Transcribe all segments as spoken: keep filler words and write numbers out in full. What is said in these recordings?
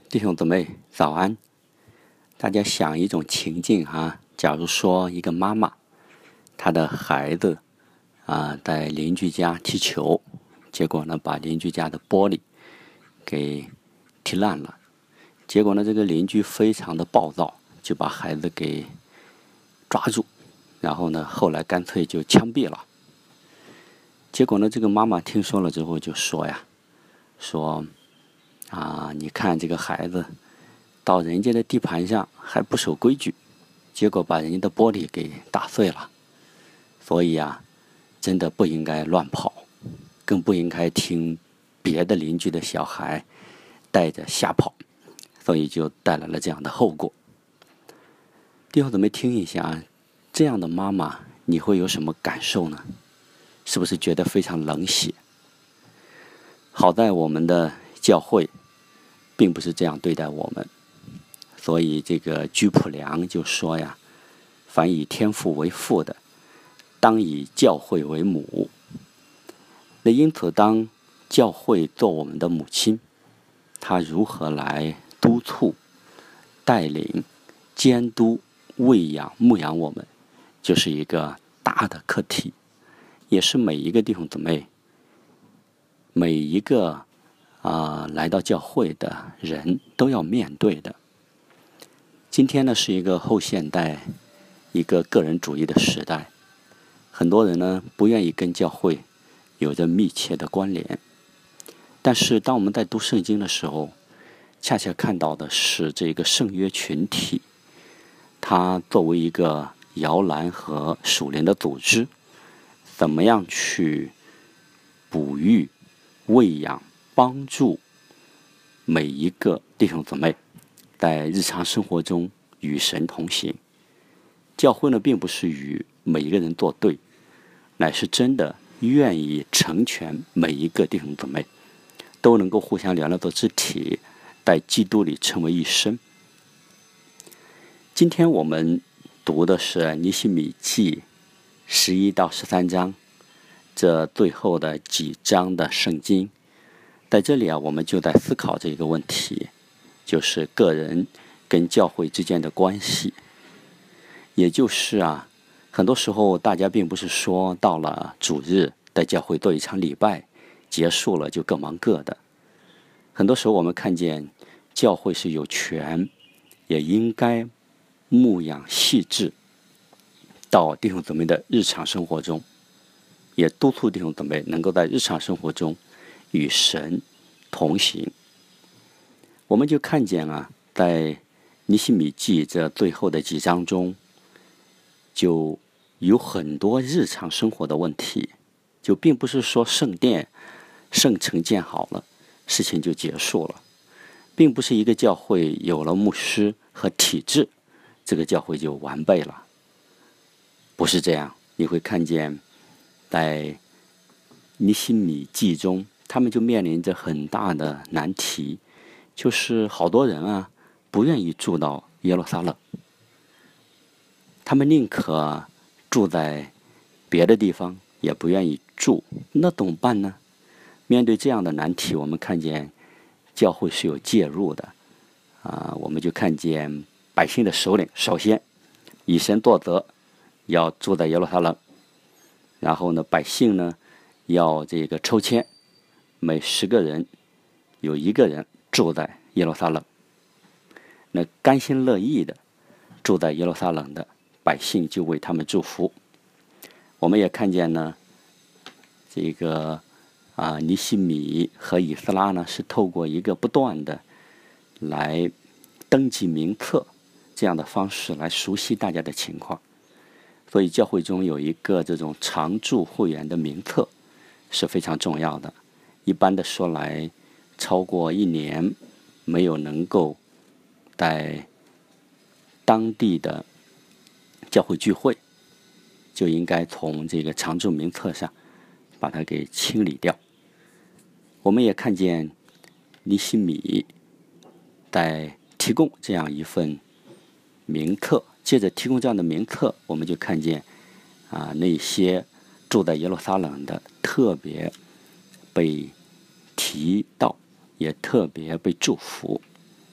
弟兄姊妹早安。大家想一种情境哈，假如说一个妈妈，她的孩子啊、呃、在邻居家踢球，结果呢把邻居家的玻璃给踢烂了。结果呢这个邻居非常的暴躁，就把孩子给抓住，然后呢后来干脆就枪毙了。结果呢这个妈妈听说了之后就说呀，说啊你看这个孩子到人家的地盘上还不守规矩，结果把人家的玻璃给打碎了。所以啊真的不应该乱跑，更不应该听别的邻居的小孩带着瞎跑，所以就带来了这样的后果。弟兄姊妹听一下，这样的妈妈你会有什么感受呢？是不是觉得非常冷血？好在我们的教会并不是这样对待我们，所以这个居普良就说呀，凡以天父为父的，当以教会为母。那因此当教会做我们的母亲，她如何来督促、带领、监督、喂养、牧养我们，就是一个大的课题，也是每一个弟兄姊妹，每一个啊、呃、来到教会的人都要面对的。今天呢是一个后现代、一个个人主义的时代，很多人呢不愿意跟教会有着密切的关联。但是当我们在读圣经的时候，恰恰看到的是这个圣约群体，它作为一个摇篮和属灵的组织，怎么样去哺育、喂养、帮助每一个弟兄姊妹在日常生活中与神同行。教会呢并不是与每一个人作对，乃是真的愿意成全每一个弟兄姊妹，都能够互相联络做肢体，在基督里成为一身。今天我们读的是尼希米记十一到十三章这最后的几章的圣经。在这里啊，我们就在思考这个问题，就是个人跟教会之间的关系。也就是啊，很多时候大家并不是说到了主日在教会做一场礼拜结束了就各忙各的。很多时候我们看见教会是有权也应该牧养细致到弟兄姊妹的日常生活中，也督促弟兄姊妹能够在日常生活中与神同行。我们就看见啊，在尼希米记这最后的几章中，就有很多日常生活的问题，就并不是说圣殿圣城建好了事情就结束了，并不是一个教会有了牧师和体制这个教会就完备了，不是这样。你会看见在尼希米记中，他们就面临着很大的难题，就是好多人啊不愿意住到耶路撒冷，他们宁可住在别的地方，也不愿意住。那怎么办呢？面对这样的难题，我们看见教会是有介入的啊、呃，我们就看见百姓的首领首先以神作则，要住在耶路撒冷。然后呢，百姓呢要这个抽签，每十个人有一个人住在耶路撒冷。那甘心乐意的住在耶路撒冷的百姓就为他们祝福。我们也看见呢，这个啊，尼希米和以斯拉呢是透过一个不断的来登记名册这样的方式来熟悉大家的情况。所以教会中有一个这种常驻会员的名册是非常重要的。一般的说来，超过一年没有能够在当地的教会聚会，就应该从这个常驻名册上把它给清理掉。我们也看见尼希米在提供这样一份名册，借着提供这样的名册，我们就看见啊，那些住在耶路撒冷的特别被提到，也特别被祝福。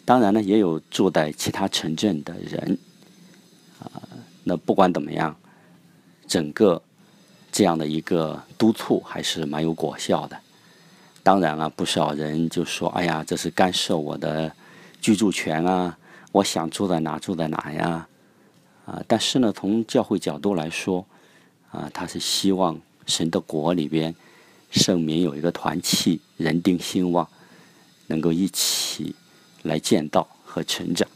当然呢，也有住在其他城镇的人，啊、那不管怎么样，整个这样的一个督促还是蛮有果效的。当然啊，不少人就说：“哎呀，这是干涉我的居住权啊，我想住在哪住在哪呀。”啊，但是呢，从教会角度来说，啊，他是希望神的国里边，圣民有一个团契，人丁兴旺，能够一起来建造和成长。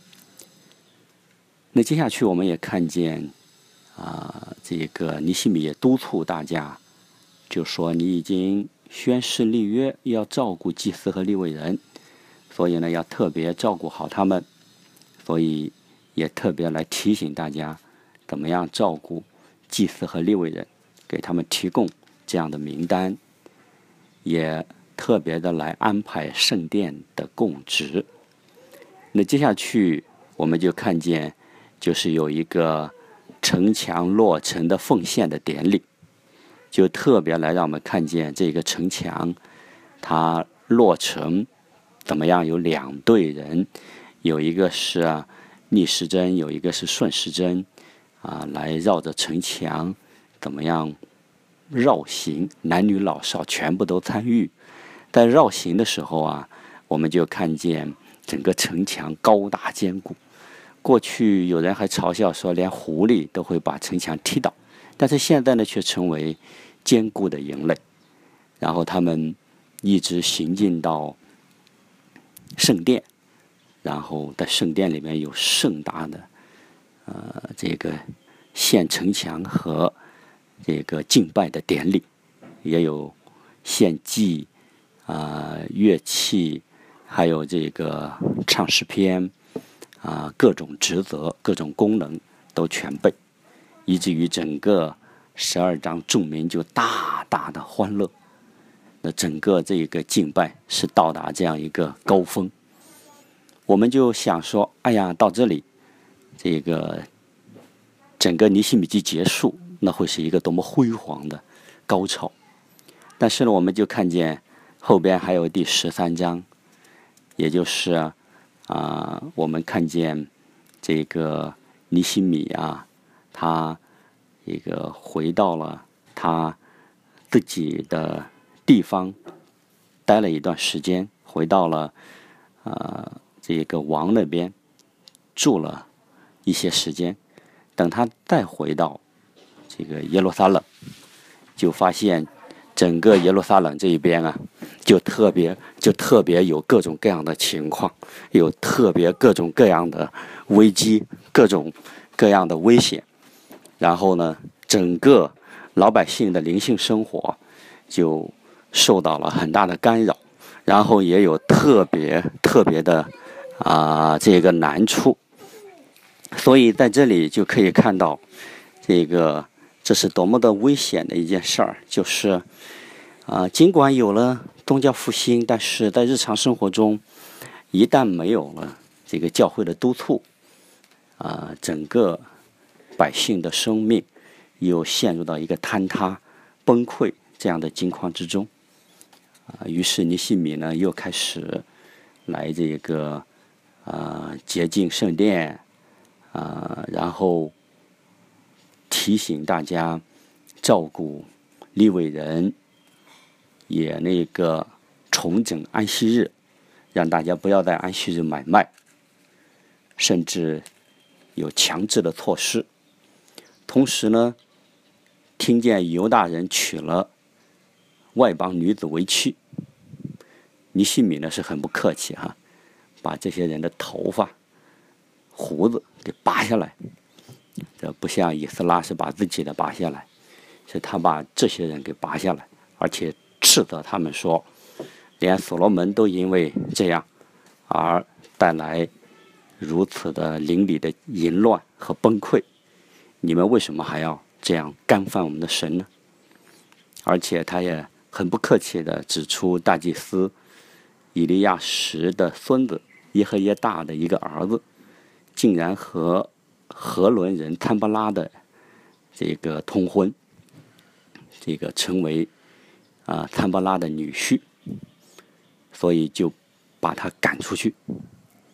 那接下去我们也看见，啊，这个尼希米也督促大家，就说你已经宣誓立约，要照顾祭司和利未人，所以呢，要特别照顾好他们，所以也特别来提醒大家，怎么样照顾祭司和利未人，给他们提供这样的名单，也特别的来安排圣殿的供职。那接下去我们就看见，就是有一个城墙落成的奉献的典礼，就特别来让我们看见这个城墙它落成怎么样，有两队人，有一个是啊逆时针，有一个是顺时针，啊，来绕着城墙怎么样绕行，男女老少全部都参与。在绕行的时候啊，我们就看见整个城墙高大坚固。过去有人还嘲笑说，连狐狸都会把城墙踢倒，但是现在呢，却成为坚固的营垒。然后他们一直行进到圣殿，然后在圣殿里面有盛大的呃这个献城墙和这个敬拜的典礼，也有献祭啊、呃、乐器，还有这个唱诗篇啊、呃、各种职责、各种功能都全备，以至于整个十二章众民就大大的欢乐。那整个这个敬拜是到达这样一个高峰，我们就想说，哎呀，到这里，这个整个尼希米记结束，那会是一个多么辉煌的高潮。但是呢，我们就看见后边还有第十三章，也就是啊、呃，我们看见这个尼希米啊，他这个回到了他自己的地方，待了一段时间，回到了呃这个王那边住了一些时间。等他再回到这个耶路撒冷，就发现整个耶路撒冷这一边啊，就特别就特别有各种各样的情况，有特别各种各样的危机，各种各样的危险。然后呢，整个老百姓的灵性生活就受到了很大的干扰，然后也有特别特别的啊、呃、这个难处。所以在这里就可以看到，这个这是多么的危险的一件事儿，就是啊、呃，尽管有了宗教复兴，但是在日常生活中，一旦没有了这个教会的督促，啊、呃，整个百姓的生命又陷入到一个坍塌、崩溃这样的境况之中。啊、呃，于是尼希米呢又开始来这个啊、呃、洁净圣殿。啊、呃，然后提醒大家照顾利未人，也那个重整安息日，让大家不要在安息日买卖，甚至有强制的措施。同时呢，听见犹大人娶了外邦女子为妻，尼希米呢是很不客气哈，把这些人的头发、胡子给拔下来。这不像以斯拉是把自己的拔下来，是他把这些人给拔下来，而且斥责他们说，连所罗门都因为这样而带来如此的邻里的淫乱和崩溃，你们为什么还要这样干犯我们的神呢？而且他也很不客气地指出大祭司以利亚实的孙子耶和耶大的一个儿子，竟然和何伦人参巴拉的这个通婚，这个成为啊、参巴拉的女婿，所以就把他赶出去。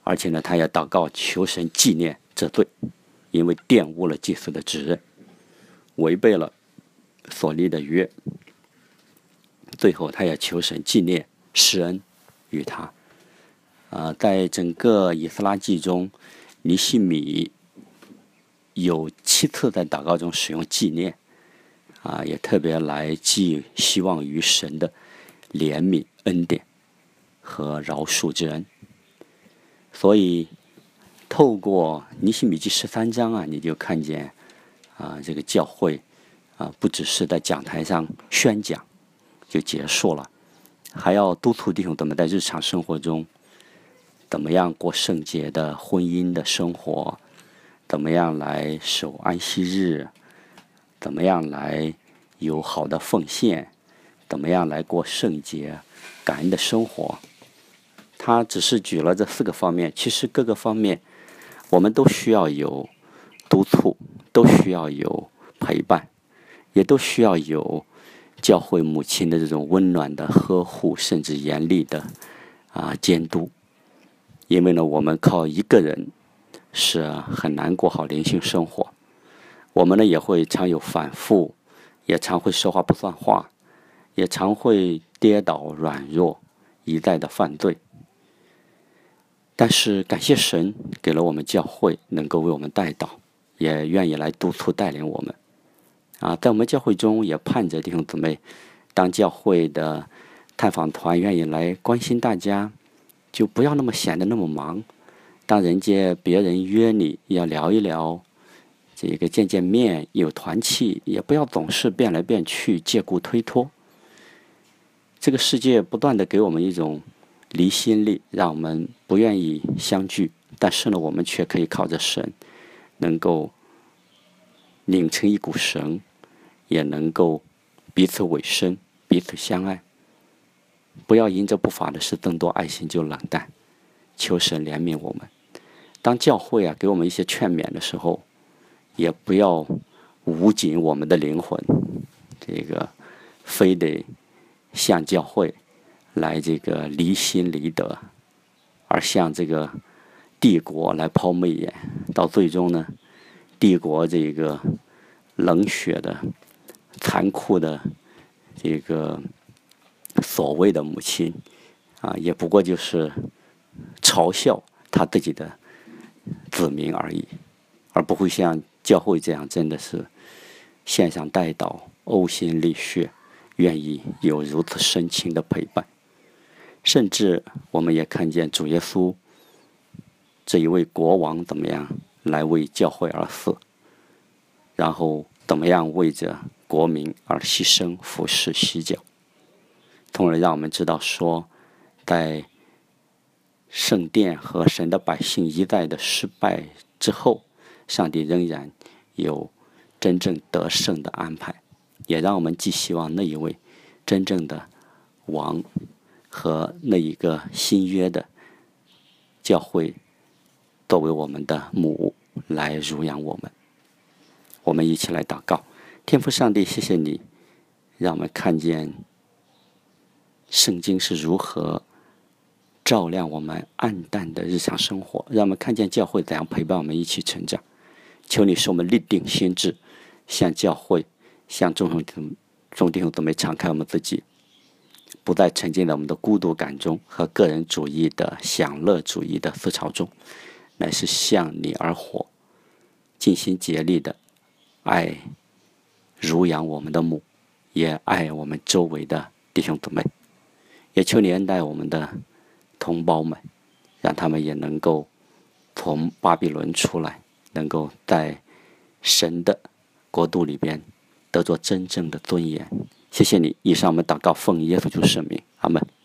而且呢，他也祷告求神纪念这罪，因为玷污了祭司的职任，违背了所立的约。最后，他也求神纪念施恩于他。呃，在整个以斯拉记中，尼希米有七次在祷告中使用纪念，啊，也特别来寄希望于神的怜悯、恩典和饶恕之恩。所以，透过尼希米记十三章啊，你就看见啊，这个教会啊，不只是在讲台上宣讲就结束了，还要督促弟兄姊妹在日常生活中怎么样过圣洁的婚姻的生活，怎么样来守安息日，怎么样来有好的奉献，怎么样来过圣洁感恩的生活。他只是举了这四个方面，其实各个方面我们都需要有督促，都需要有陪伴，也都需要有教会母亲的这种温暖的呵护，甚至严厉的啊监督。因为呢，我们靠一个人是很难过好灵性生活，我们呢也会常有反复，也常会说话不算话，也常会跌倒软弱，一再的犯罪。但是感谢神给了我们教会能够为我们带祷，也愿意来督促带领我们啊，在我们教会中也盼着弟兄姊妹，当教会的探访团愿意来关心大家，就不要那么显得那么忙。当人家别人约你要聊一聊，这个见见面有团契，也不要总是变来变去，借故推脱。这个世界不断的给我们一种离心力，让我们不愿意相聚，但是呢，我们却可以靠着神，能够拧成一股绳，也能够彼此委身，彼此相爱。不要因着不法的事增多爱心就冷淡，求神怜悯我们。当教会啊给我们一些劝勉的时候，也不要捂紧我们的灵魂，这个非得向教会来这个离心离德，而向这个帝国来抛媚眼，到最终呢，帝国这个冷血的、残酷的这个所谓的母亲啊，也不过就是嘲笑他自己的子民而已，而不会像教会这样真的是献上代祷、呕心沥血，愿意有如此深情的陪伴。甚至我们也看见主耶稣这一位国王怎么样来为教会而死，然后怎么样为着国民而牺牲服侍洗脚，从而让我们知道说，在圣殿和神的百姓一再的失败之后，上帝仍然有真正得胜的安排，也让我们寄希望那一位真正的王和那一个新约的教会作为我们的母来乳养我们。我们一起来祷告。天父上帝，谢谢你让我们看见圣经是如何照亮我们暗淡的日常生活，让我们看见教会怎样陪伴我们一起成长。求你使我们立定心志，向教会、向众兄众弟兄姊妹敞开我们自己，不再沉浸在我们的孤独感中和个人主义的享乐主义的思潮中，乃是向你而活，尽心竭力的爱乳养我们的母，也爱我们周围的弟兄姊妹。也求你恩待我们的同胞们，让他们也能够从巴比伦出来，能够在神的国度里边得着真正的尊严。谢谢你。以上我们祷告奉耶稣基督圣名，阿们。